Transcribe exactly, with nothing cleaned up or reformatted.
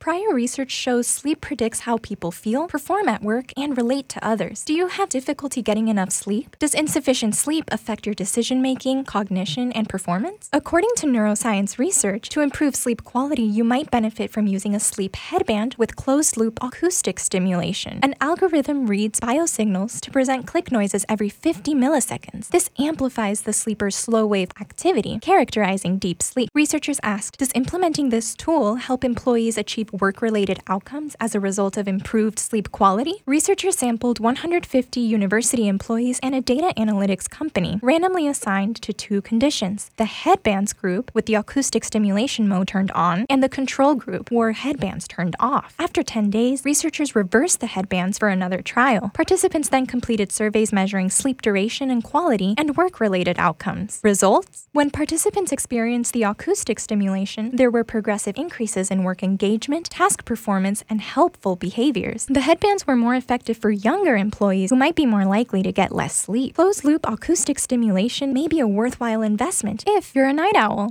Prior research shows sleep predicts how people feel, perform at work, and relate to others. Do you have difficulty getting enough sleep? Does insufficient sleep affect your decision-making, cognition, and performance? According to neuroscience research, to improve sleep quality, you might benefit from using a sleep headband with closed-loop acoustic stimulation. An algorithm reads biosignals to present click noises every fifty milliseconds. This amplifies the sleeper's slow-wave activity, characterizing deep sleep. Researchers asked, does implementing this tool help employees achieve work-related outcomes as a result of improved sleep quality? Researchers sampled one hundred fifty university employees and a data analytics company, randomly assigned to two conditions. The headbands group, with the acoustic stimulation mode turned on, and the control group, wore headbands turned off. After ten days, researchers reversed the headbands for another trial. Participants then completed surveys measuring sleep duration and quality and work-related outcomes. Results? When participants experienced the acoustic stimulation, there were progressive increases in work engagement, task performance, and helpful behaviors. The headbands were more effective for younger employees who might be more likely to get less sleep. Closed-loop acoustic stimulation may be a worthwhile investment if you're a night owl.